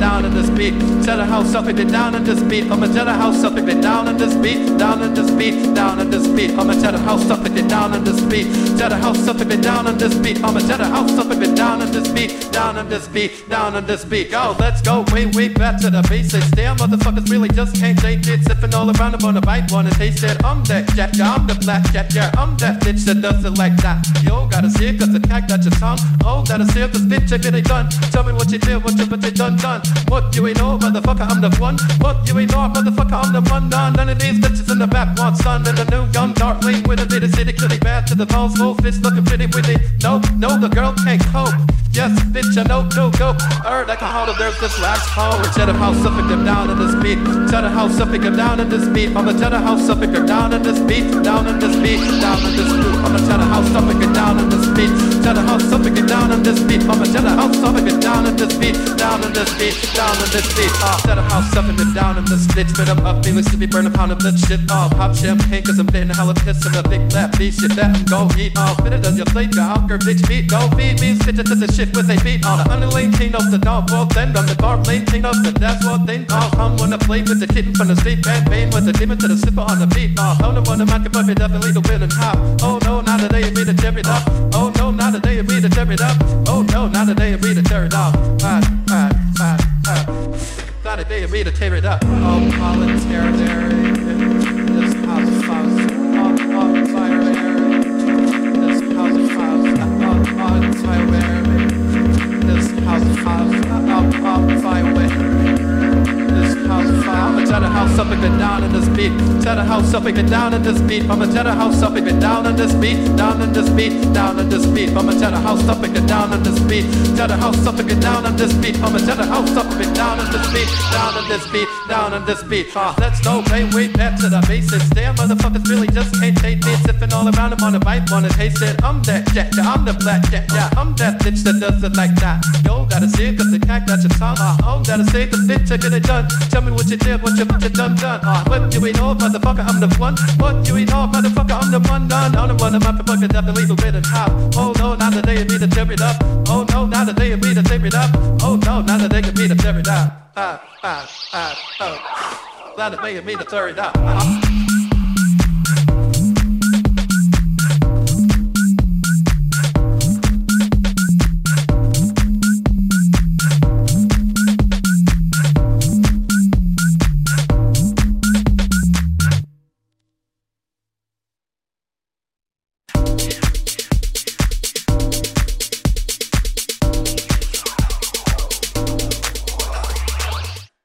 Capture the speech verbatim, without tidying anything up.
down in this beat. Tear the house up and get down in this beat. I'ma tear the house up and get down in this beat. Down in this beat, down in this beat. I'ma tear the house up and get down in this beat. Tear the house up and get down in this beat. I'ma tear the house up and get down in this beat. Down in this beat, down in this beat. Go, let's go way, way back to the basics. Damn, motherfuckers really just can't take it. Sipping all around them on the bite, wanna taste it. I'm that jet, yeah, I'm the black jet, yeah, I'm that bitch that does it like that. Yo, gotta see it, cause the cat got your tongue. Oh, gotta see it, cause bitch, I get it done. Tell me what you did, what you, what you done, done. What you ain't know, motherfucker, I'm the one. What you ain't know, motherfucker, I'm the one. None, none of these bitches in the back want sun. And the new young dark lane with a bit of city, clearly bad to the balls, full fish looking pretty with it. No, no, the girl can't cope. Yes, bitch, I know, no, go. Heard like a hollow, there's this last hole. Tear the house up and get down in this beat. Tear the house up and get down in this beat. I'ma tear the house up and get down in this beat. Down in this beat, down in this beat. I'ma tear the house up and get down in this beat. Tear the house up and get down in this beat. I'ma tear the house up and get down in this beat. Down in this beat, down in this beat. Uh, tear the house up and get down in this bitch. Spit up, up, feelings to be burning a pound of this shit. Uh, pop champagne, cause I'm getting hella pissed in a big flat beat. Shit that I'm gon' eat. Uh, fit it on your plate, your hunger, bitch, beat. Don't feed me, spit it to the shit with a beat. Uh, the underlane king of the dog, well then I'm the bar lane king of the that's what they call. I'm wanna play with the kitten from the street, bang bang with the demon to the slipper on the beat. Uh, oh no, wanna make it perfect, definitely the will and hop. Oh no, not today you me to tear it up. Oh no, not today you me to tear it up. Oh no, not today you me to tear it off. Ah, ah, ah, ah. Not today you me to tear it up. Oh, voluntary, this house is house, oh, oh, fire, this house is house, oh, oh, fire. This house is house, up, up, fire away. This house is fire. I'ma tear the house up and get down in this beat. Tear the house up and get down in this beat. I'ma tear the house up and get down in this beat. Down in this beat, down in this beat. I'ma tear the house up and get down in this beat. Tear the house up and get down in this beat. I'ma tear the house up and get down in this beat. Down in this beat, down in this beat. Uh, let's go way, way back to the basics. Damn, motherfuckers really just can't take me. Sipping all around them on the bike, wanna taste it. I'm that jet, yeah, I'm the black jet, yeah, I'm that bitch that does it like that. Yo, gotta see it, cause the cat got your tongue. Uh, oh, gotta say it, cause bitch, I get it done. Tell me what you did, what you, what you done, done. Uh, what you ain't know, motherfucker, I'm the one. What you ain't know, motherfucker, I'm the one, done. I'm the one, I'm the fucking definitely the bit and hop. Oh no, not the day you me to tear it up. Oh no, not the day you me to tear it up. Oh no, not the day you me to tear it up. Ah, ah, ah, oh. Not the day you me to tear it up. Uh-huh.